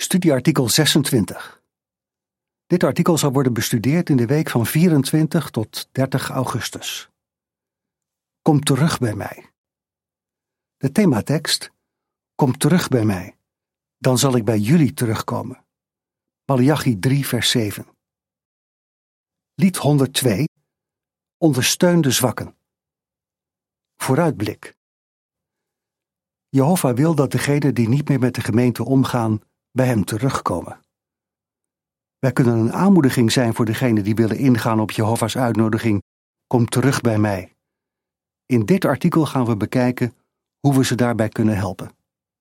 Studieartikel 26. Dit artikel zal worden bestudeerd in de week van 24 tot 30 augustus. Kom terug bij mij. De thematekst: Kom terug bij mij, dan zal ik bij jullie terugkomen. Maleachi 3 vers 7. Lied 102. Ondersteun de zwakken. Vooruitblik. Jehovah wil dat degenen die niet meer met de gemeente omgaan, bij hem terugkomen. Wij kunnen een aanmoediging zijn voor degenen die willen ingaan op Jehovah's uitnodiging: kom terug bij mij. In dit artikel gaan we bekijken hoe we ze daarbij kunnen helpen.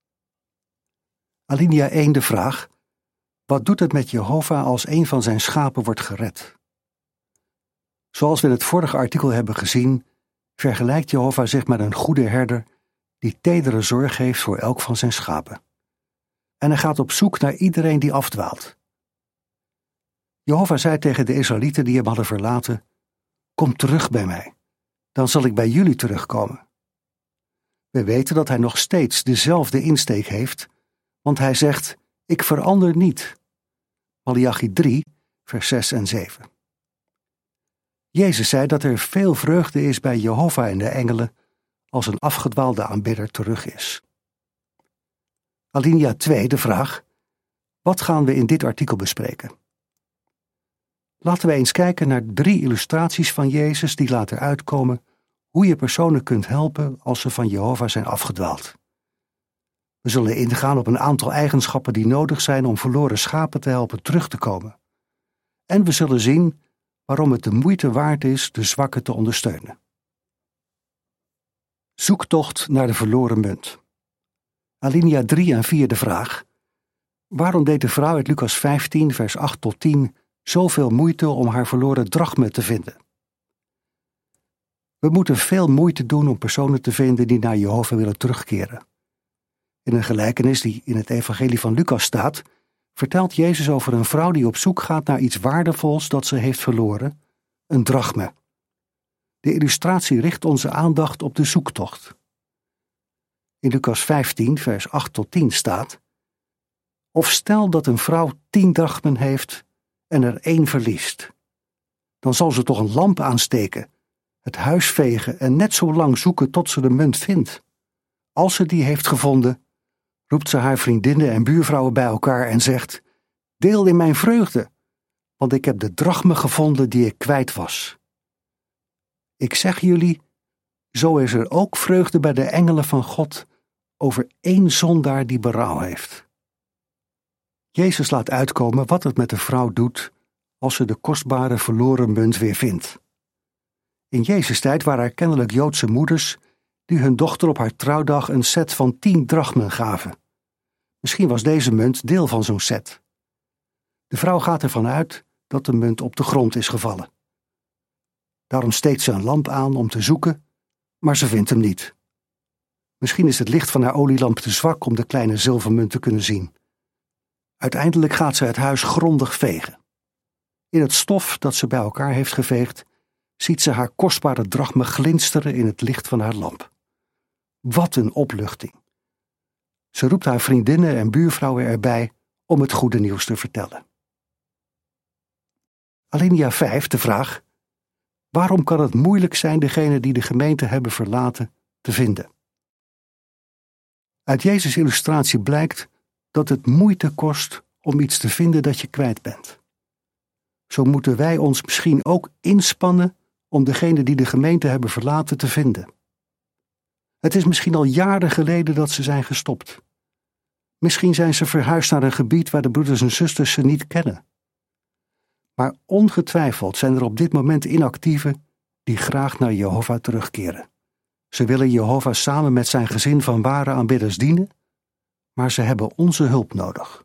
Alinea 1 de vraag: wat doet het met Jehovah als een van zijn schapen wordt gered? Zoals we in het vorige artikel hebben gezien, vergelijkt Jehovah zich met een goede herder die tedere zorg heeft voor elk van zijn schapen. En hij gaat op zoek naar iedereen die afdwaalt. Jehovah zei tegen de Israëlieten die hem hadden verlaten: kom terug bij mij, dan zal ik bij jullie terugkomen. We weten dat hij nog steeds dezelfde insteek heeft, want hij zegt: ik verander niet. Maleachi 3, vers 6 en 7. Jezus zei dat er veel vreugde is bij Jehovah en de engelen als een afgedwaalde aanbidder terug is. Alinea 2 de vraag: wat gaan we in dit artikel bespreken? Laten we eens kijken naar 3 illustraties van Jezus die laten uitkomen hoe je personen kunt helpen als ze van Jehovah zijn afgedwaald. We zullen ingaan op een aantal eigenschappen die nodig zijn om verloren schapen te helpen terug te komen. En we zullen zien waarom het de moeite waard is de zwakken te ondersteunen. Zoektocht naar de verloren munt. Alinea 3 en 4 de vraag: waarom deed de vrouw uit Lucas 15 vers 8 tot 10 zoveel moeite om haar verloren drachme te vinden? We moeten veel moeite doen om personen te vinden die naar Jehovah willen terugkeren. In een gelijkenis die in het evangelie van Lucas staat, vertelt Jezus over een vrouw die op zoek gaat naar iets waardevols dat ze heeft verloren, een drachme. De illustratie richt onze aandacht op de zoektocht. In Lucas 15, vers 8 tot 10 staat: of stel dat een vrouw 10 drachmen heeft en er 1 verliest. Dan zal ze toch een lamp aansteken, het huis vegen en net zo lang zoeken tot ze de munt vindt. Als ze die heeft gevonden, roept ze haar vriendinnen en buurvrouwen bij elkaar en zegt: deel in mijn vreugde, want ik heb de drachme gevonden die ik kwijt was. Ik zeg jullie, zo is er ook vreugde bij de engelen van God over 1 zondaar die berouw heeft. Jezus laat uitkomen wat het met de vrouw doet als ze de kostbare verloren munt weer vindt. In Jezus' tijd waren er kennelijk Joodse moeders die hun dochter op haar trouwdag een set van 10 drachmen gaven. Misschien was deze munt deel van zo'n set. De vrouw gaat ervan uit dat de munt op de grond is gevallen. Daarom steekt ze een lamp aan om te zoeken, maar ze vindt hem niet. Misschien is het licht van haar olielamp te zwak om de kleine zilvermunt te kunnen zien. Uiteindelijk gaat ze het huis grondig vegen. In het stof dat ze bij elkaar heeft geveegd, ziet ze haar kostbare drachme glinsteren in het licht van haar lamp. Wat een opluchting! Ze roept haar vriendinnen en buurvrouwen erbij om het goede nieuws te vertellen. Alinea 5 de vraag: waarom kan het moeilijk zijn degenen die de gemeente hebben verlaten te vinden? Uit Jezus' illustratie blijkt dat het moeite kost om iets te vinden dat je kwijt bent. Zo moeten wij ons misschien ook inspannen om degenen die de gemeente hebben verlaten te vinden. Het is misschien al jaren geleden dat ze zijn gestopt. Misschien zijn ze verhuisd naar een gebied waar de broeders en zusters ze niet kennen. Maar ongetwijfeld zijn er op dit moment inactieven die graag naar Jehovah terugkeren. Ze willen Jehovah samen met zijn gezin van ware aanbidders dienen, maar ze hebben onze hulp nodig.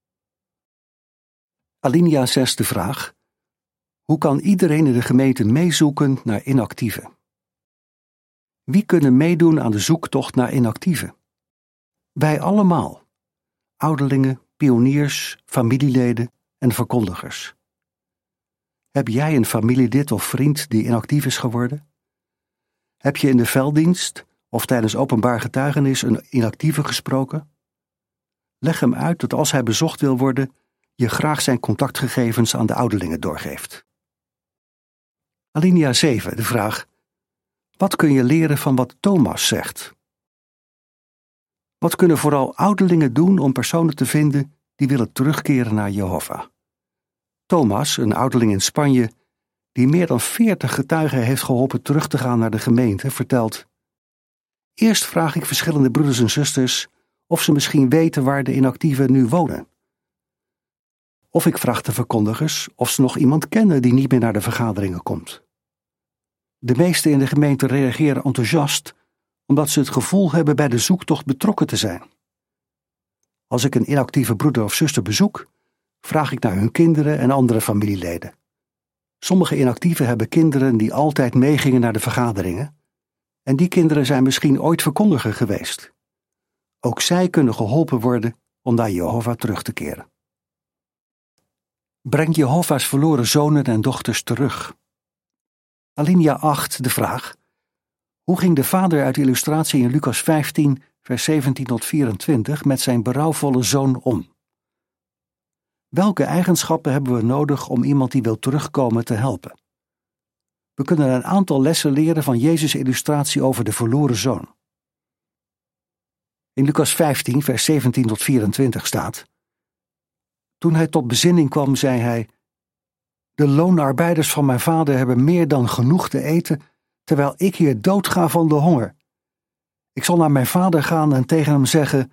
Alinea 6 de vraag: hoe kan iedereen in de gemeente meezoeken naar inactieven? Wie kunnen meedoen aan de zoektocht naar inactieven? Wij allemaal. Ouderlingen, pioniers, familieleden en verkondigers. Heb jij een familielid of vriend die inactief is geworden? Heb je in de velddienst of tijdens openbaar getuigenis een inactieve gesproken? Leg hem uit dat als hij bezocht wil worden, je graag zijn contactgegevens aan de ouderlingen doorgeeft. Alinea 7, de vraag: wat kun je leren van wat Thomas zegt? Wat kunnen vooral ouderlingen doen om personen te vinden die willen terugkeren naar Jehovah? Thomas, een ouderling in Spanje, die meer dan 40 getuigen heeft geholpen terug te gaan naar de gemeente, vertelt: eerst vraag ik verschillende broeders en zusters of ze misschien weten waar de inactieven nu wonen. Of ik vraag de verkondigers of ze nog iemand kennen die niet meer naar de vergaderingen komt. De meesten in de gemeente reageren enthousiast omdat ze het gevoel hebben bij de zoektocht betrokken te zijn. Als ik een inactieve broeder of zuster bezoek, vraag ik naar hun kinderen en andere familieleden. Sommige inactieven hebben kinderen die altijd meegingen naar de vergaderingen, en die kinderen zijn misschien ooit verkondiger geweest. Ook zij kunnen geholpen worden om naar Jehovah terug te keren. Breng Jehovah's verloren zonen en dochters terug. Alinea 8, de vraag: hoe ging de vader uit de illustratie in Lucas 15, vers 17 tot 24 met zijn berouwvolle zoon om? Welke eigenschappen hebben we nodig om iemand die wil terugkomen te helpen? We kunnen een aantal lessen leren van Jezus' illustratie over de verloren zoon. In Lucas 15, vers 17 tot 24 staat: toen hij tot bezinning kwam, zei hij: de loonarbeiders van mijn vader hebben meer dan genoeg te eten, terwijl ik hier doodga van de honger. Ik zal naar mijn vader gaan en tegen hem zeggen: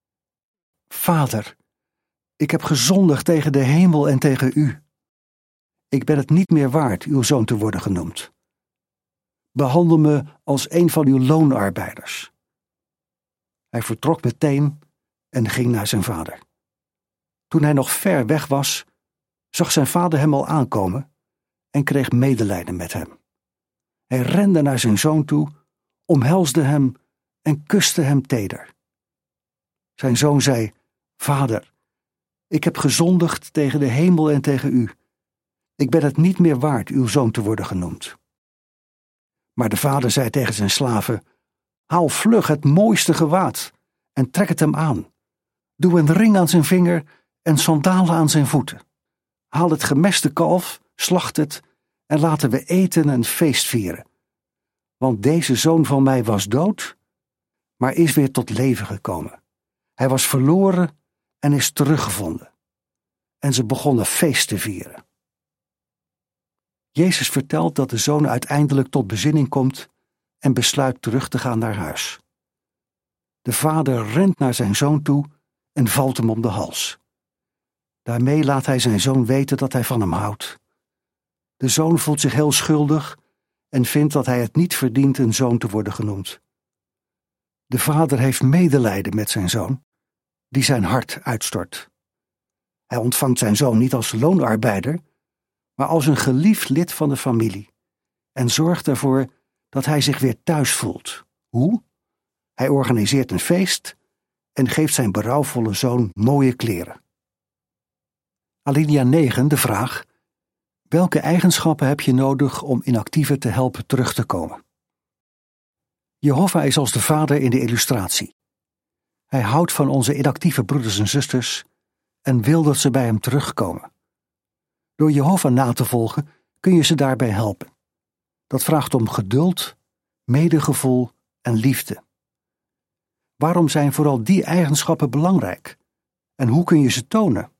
Vader, ik heb gezondigd tegen de hemel en tegen u. Ik ben het niet meer waard uw zoon te worden genoemd. Behandel me als een van uw loonarbeiders. Hij vertrok meteen en ging naar zijn vader. Toen hij nog ver weg was, zag zijn vader hem al aankomen en kreeg medelijden met hem. Hij rende naar zijn zoon toe, omhelsde hem en kuste hem teder. Zijn zoon zei: Vader, ik heb gezondigd tegen de hemel en tegen u. Ik ben het niet meer waard uw zoon te worden genoemd. Maar de vader zei tegen zijn slaven: haal vlug het mooiste gewaad en trek het hem aan. Doe een ring aan zijn vinger en sandalen aan zijn voeten. Haal het gemeste kalf, slacht het en laten we eten en feest vieren. Want deze zoon van mij was dood, maar is weer tot leven gekomen. Hij was verloren en is teruggevonden. En ze begonnen feest te vieren. Jezus vertelt dat de zoon uiteindelijk tot bezinning komt en besluit terug te gaan naar huis. De vader rent naar zijn zoon toe en valt hem om de hals. Daarmee laat hij zijn zoon weten dat hij van hem houdt. De zoon voelt zich heel schuldig en vindt dat hij het niet verdient een zoon te worden genoemd. De vader heeft medelijden met zijn zoon, die zijn hart uitstort. Hij ontvangt zijn zoon niet als loonarbeider, maar als een geliefd lid van de familie en zorgt ervoor dat hij zich weer thuis voelt. Hoe? Hij organiseert een feest en geeft zijn berouwvolle zoon mooie kleren. Alinea 9, de vraag: welke eigenschappen heb je nodig om inactieven te helpen terug te komen? Jehovah is als de vader in de illustratie. Hij houdt van onze inactieve broeders en zusters en wil dat ze bij hem terugkomen. Door Jehovah na te volgen kun je ze daarbij helpen. Dat vraagt om geduld, medegevoel en liefde. Waarom zijn vooral die eigenschappen belangrijk? En hoe kun je ze tonen?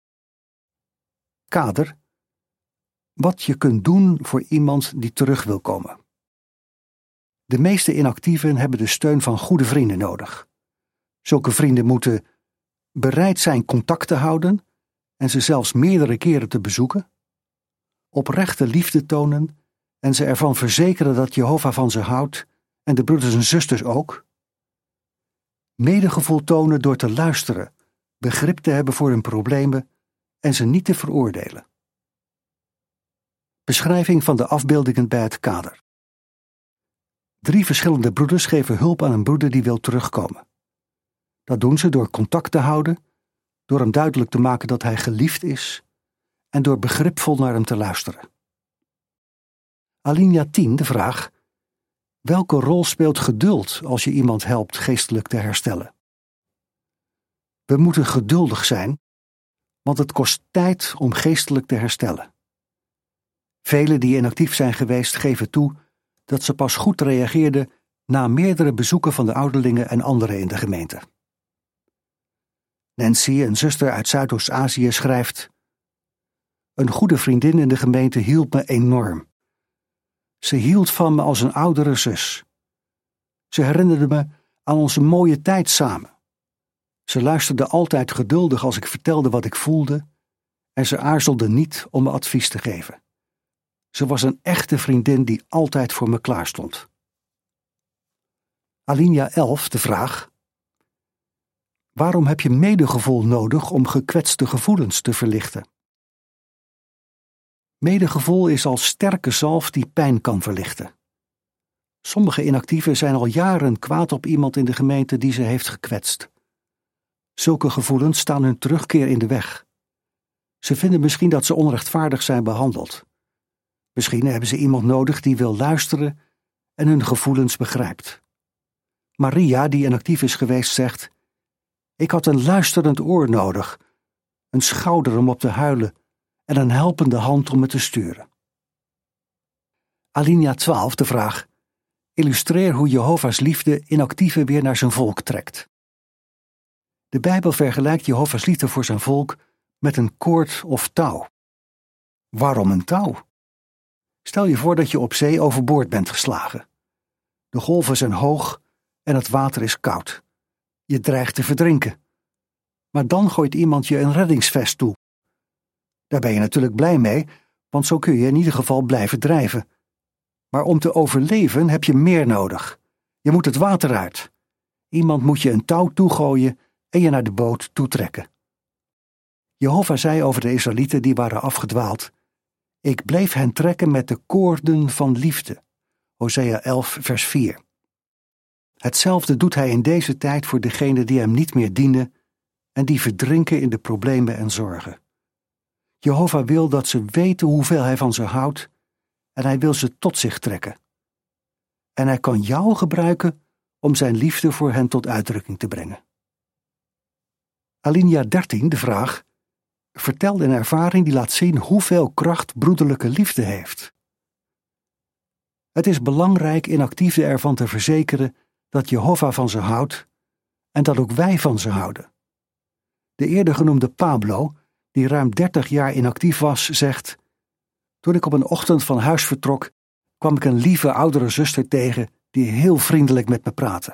Kader: wat je kunt doen voor iemand die terug wil komen. De meeste inactieven hebben de steun van goede vrienden nodig. Zulke vrienden moeten bereid zijn contact te houden en ze zelfs meerdere keren te bezoeken, oprechte liefde tonen en ze ervan verzekeren dat Jehovah van ze houdt en de broeders en zusters ook. Medegevoel tonen door te luisteren, begrip te hebben voor hun problemen en ze niet te veroordelen. Beschrijving van de afbeeldingen bij het kader. 3 verschillende broeders geven hulp aan een broeder die wil terugkomen. Dat doen ze door contact te houden, door hem duidelijk te maken dat hij geliefd is en door begripvol naar hem te luisteren. Alinea 10, de vraag: welke rol speelt geduld als je iemand helpt geestelijk te herstellen? We moeten geduldig zijn, want het kost tijd om geestelijk te herstellen. Velen die inactief zijn geweest geven toe dat ze pas goed reageerden na meerdere bezoeken van de ouderlingen en anderen in de gemeente. Nancy, een zuster uit Zuidoost-Azië, schrijft: een goede vriendin in de gemeente hielp me enorm. Ze hield van me als een oudere zus. Ze herinnerde me aan onze mooie tijd samen. Ze luisterde altijd geduldig als ik vertelde wat ik voelde en ze aarzelde niet om me advies te geven. Ze was een echte vriendin die altijd voor me klaarstond. Alinea 11, de vraag: waarom heb je medegevoel nodig om gekwetste gevoelens te verlichten? Medegevoel is als sterke zalf die pijn kan verlichten. Sommige inactieven zijn al jaren kwaad op iemand in de gemeente die ze heeft gekwetst. Zulke gevoelens staan hun terugkeer in de weg. Ze vinden misschien dat ze onrechtvaardig zijn behandeld. Misschien hebben ze iemand nodig die wil luisteren en hun gevoelens begrijpt. Maria, die inactief is geweest, zegt: ik had een luisterend oor nodig, een schouder om op te huilen en een helpende hand om me te sturen. Alinea 12, de vraag: illustreer hoe Jehovah's liefde inactieven weer naar zijn volk trekt. De Bijbel vergelijkt Jehovah's liefde voor zijn volk met een koord of touw. Waarom een touw? Stel je voor dat je op zee overboord bent geslagen. De golven zijn hoog en het water is koud. Je dreigt te verdrinken. Maar dan gooit iemand je een reddingsvest toe. Daar ben je natuurlijk blij mee, want zo kun je in ieder geval blijven drijven. Maar om te overleven heb je meer nodig. Je moet het water uit. Iemand moet je een touw toegooien en je naar de boot toetrekken. Jehovah zei over de Israëlieten die waren afgedwaald: ik bleef hen trekken met de koorden van liefde. Hosea 11, vers 4. Hetzelfde doet hij in deze tijd voor degenen die hem niet meer dienen en die verdrinken in de problemen en zorgen. Jehovah wil dat ze weten hoeveel hij van ze houdt en hij wil ze tot zich trekken. En hij kan jou gebruiken om zijn liefde voor hen tot uitdrukking te brengen. Alinea 13, de vraag: vertel een ervaring die laat zien hoeveel kracht broederlijke liefde heeft. Het is belangrijk inactieven ervan te verzekeren dat Jehovah van ze houdt en dat ook wij van ze houden. De eerder genoemde Pablo, die ruim 30 jaar inactief was, zegt: toen ik op een ochtend van huis vertrok, kwam ik een lieve oudere zuster tegen die heel vriendelijk met me praatte.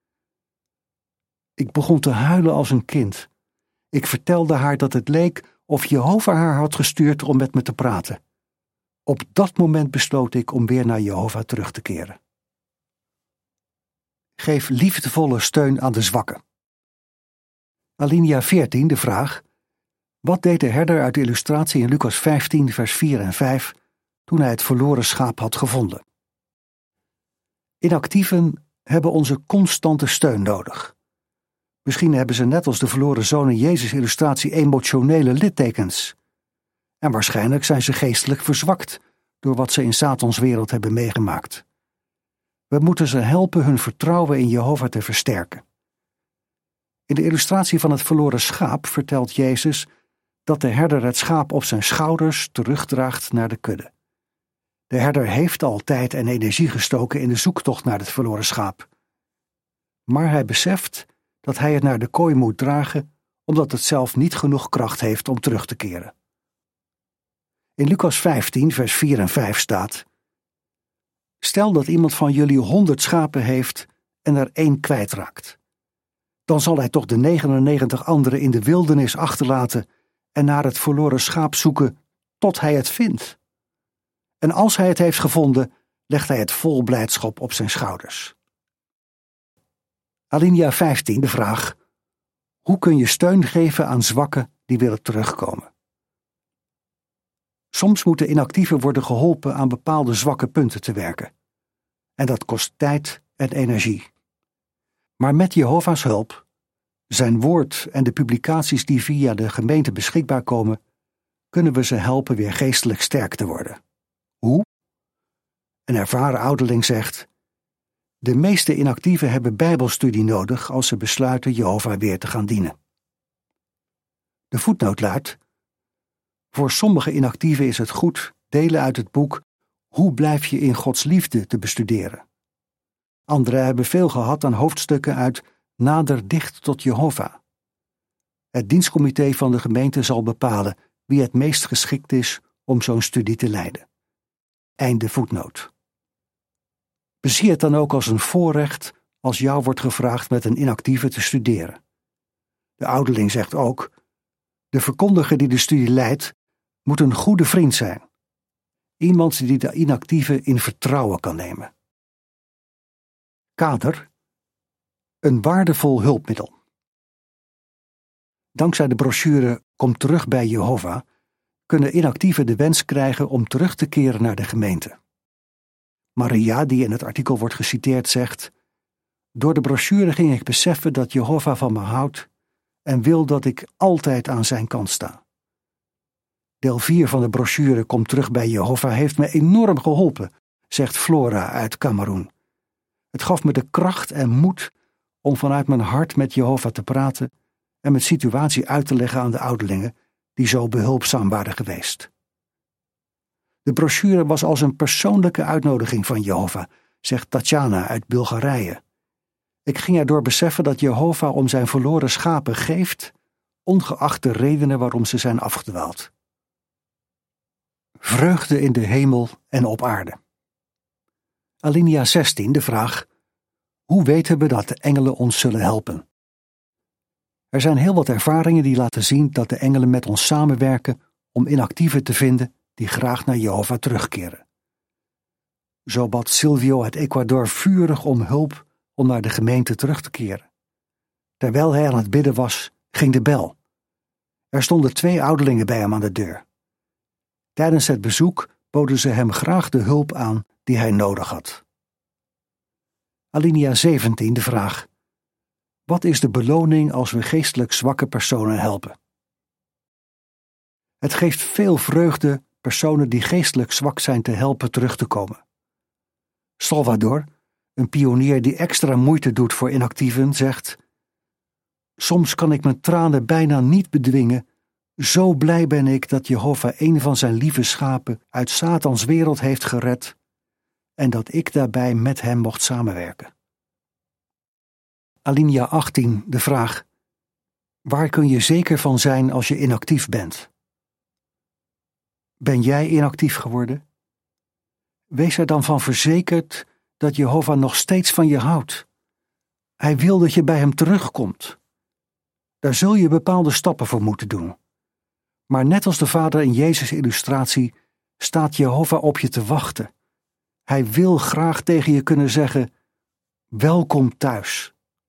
Ik begon te huilen als een kind. Ik vertelde haar dat het leek of Jehovah haar had gestuurd om met me te praten. Op dat moment besloot ik om weer naar Jehovah terug te keren. Geef liefdevolle steun aan de zwakken. Alinea 14, de vraag: wat deed de herder uit de illustratie in Lucas 15, vers 4 en 5 toen hij het verloren schaap had gevonden? Inactieven hebben onze constante steun nodig. Misschien hebben ze net als de verloren zoon in Jezus illustratie emotionele littekens. En waarschijnlijk zijn ze geestelijk verzwakt door wat ze in Satans wereld hebben meegemaakt. We moeten ze helpen hun vertrouwen in Jehovah te versterken. In de illustratie van het verloren schaap vertelt Jezus dat de herder het schaap op zijn schouders terugdraagt naar de kudde. De herder heeft al tijd en energie gestoken in de zoektocht naar het verloren schaap. Maar hij beseft dat hij het naar de kooi moet dragen, omdat het zelf niet genoeg kracht heeft om terug te keren. In Lucas 15, vers 4 en 5 staat: stel dat iemand van jullie 100 schapen heeft en er 1 kwijtraakt. Dan zal hij toch de 99 anderen in de wildernis achterlaten en naar het verloren schaap zoeken tot hij het vindt. En als hij het heeft gevonden, legt hij het vol blijdschap op zijn schouders. Alinea 15, de vraag: hoe kun je steun geven aan zwakken die willen terugkomen? Soms moeten inactieven worden geholpen aan bepaalde zwakke punten te werken. En dat kost tijd en energie. Maar met Jehovah's hulp, zijn woord en de publicaties die via de gemeente beschikbaar komen, kunnen we ze helpen weer geestelijk sterk te worden. Hoe? Een ervaren ouderling zegt: de meeste inactieven hebben bijbelstudie nodig als ze besluiten Jehovah weer te gaan dienen. De voetnoot luidt: voor sommige inactieven is het goed delen uit het boek Hoe blijf je in Gods liefde te bestuderen. Anderen hebben veel gehad aan hoofdstukken uit Nader dicht tot Jehovah. Het dienstcomité van de gemeente zal bepalen wie het meest geschikt is om zo'n studie te leiden. Einde voetnoot. Bezie het dan ook als een voorrecht als jou wordt gevraagd met een inactieve te studeren. De ouderling zegt ook: de verkondiger die de studie leidt, moet een goede vriend zijn. Iemand die de inactieve in vertrouwen kan nemen. Kader: een waardevol hulpmiddel. Dankzij de brochure Kom terug bij Jehovah kunnen inactieven de wens krijgen om terug te keren naar de gemeente. Maria, die in het artikel wordt geciteerd, zegt: door de brochure ging ik beseffen dat Jehovah van me houdt en wil dat ik altijd aan zijn kant sta. Deel 4 van de brochure Kom terug bij Jehovah heeft me enorm geholpen, zegt Flora uit Kameroen. Het gaf me de kracht en moed om vanuit mijn hart met Jehovah te praten en mijn situatie uit te leggen aan de ouderlingen die zo behulpzaam waren geweest. De brochure was als een persoonlijke uitnodiging van Jehovah, zegt Tatjana uit Bulgarije. Ik ging erdoor beseffen dat Jehovah om zijn verloren schapen geeft, ongeacht de redenen waarom ze zijn afgedwaald. Vreugde in de hemel en op aarde. Alinea 16, de vraag: hoe weten we dat de engelen ons zullen helpen? Er zijn heel wat ervaringen die laten zien dat de engelen met ons samenwerken om inactieven te vinden die graag naar Jehovah terugkeren. Zo bad Silvio uit Ecuador vurig om hulp om naar de gemeente terug te keren. Terwijl hij aan het bidden was, ging de bel. Er stonden 2 ouderlingen bij hem aan de deur. Tijdens het bezoek boden ze hem graag de hulp aan die hij nodig had. Alinea 17, de vraag: wat is de beloning als we geestelijk zwakke personen helpen? Het geeft veel vreugde personen die geestelijk zwak zijn te helpen terug te komen. Salvador, een pionier die extra moeite doet voor inactieven, zegt: soms kan ik mijn tranen bijna niet bedwingen, zo blij ben ik dat Jehovah een van zijn lieve schapen uit Satans wereld heeft gered en dat ik daarbij met hem mocht samenwerken. Alinea 18, de vraag: waar kun je zeker van zijn als je inactief bent? Ben jij inactief geworden? Wees er dan van verzekerd dat Jehovah nog steeds van je houdt. Hij wil dat je bij hem terugkomt. Daar zul je bepaalde stappen voor moeten doen. Maar net als de Vader in Jezus' illustratie staat Jehovah op je te wachten. Hij wil graag tegen je kunnen zeggen: welkom thuis.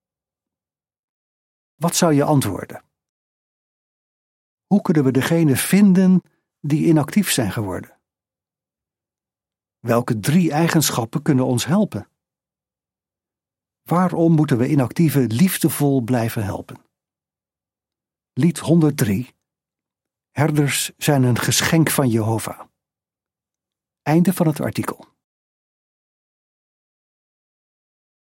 Wat zou je antwoorden? Hoe kunnen we degene vinden die inactief zijn geworden? Welke 3 eigenschappen kunnen ons helpen? Waarom moeten we inactieven liefdevol blijven helpen? Lied 103. Herders zijn een geschenk van Jehovah. Einde van het artikel.